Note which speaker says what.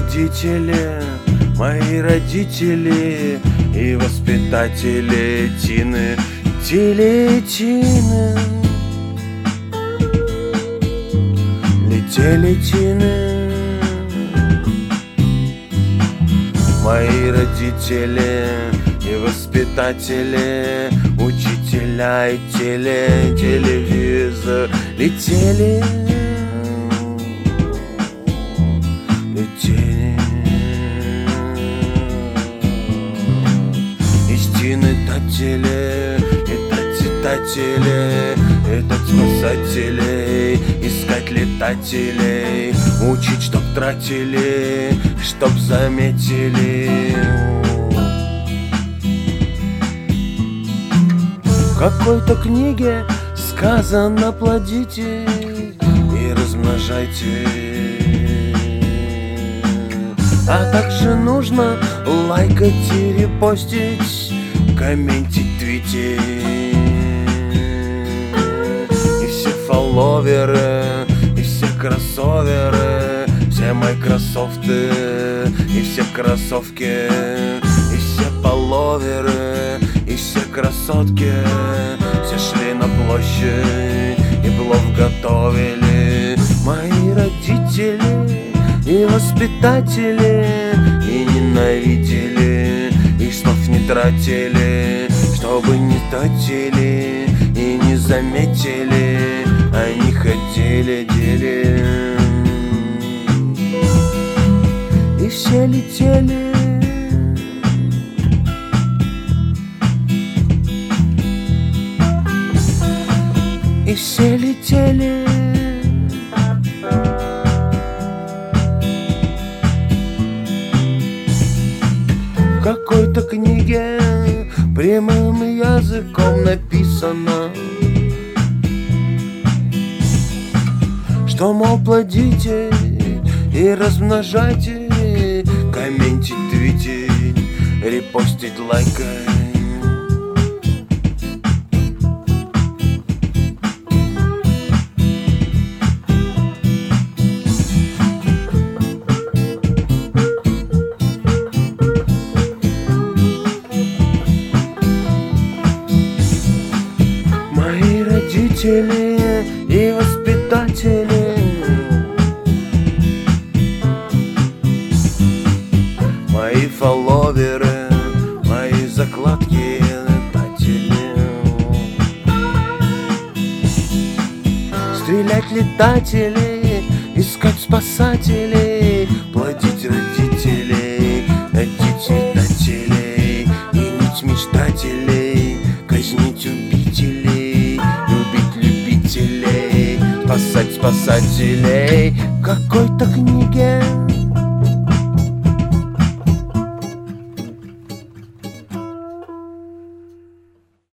Speaker 1: родители, мои родители и воспитатели Тины, Тины. Летели Тины. Мои родители и воспитатели, учителя и телевизор летели. Истины татели, и татели, и спасателей, искать летателей, учить, чтоб тратили, чтоб заметили. В какой-то книге сказано: плодите и размножайте. А также нужно лайкать и репостить, комментить, твитить. И все фолловеры, и все кроссоверы, все майкрософты, и все кроссовки, и все половеры, и все красотки, все шли на площадь и плов готовили. Мои родители и воспитатели, и ненавидели, и слов не тратили, чтобы не тратили и не заметили. Они ходили, и все летели. И все летели. В какой-то книге прямым языком написано, что, мол, плодите и размножайте, комментить, твитить, репостить, лайкать. Мои родители и воспитатели, мои фолловеры, мои закладки, летатели. Стрелять летателей, искать спасателей, плодить родителей, родить метателей, винить мечтателей, казнить убителей, любить любителей, спасать спасателей. В какой-то книге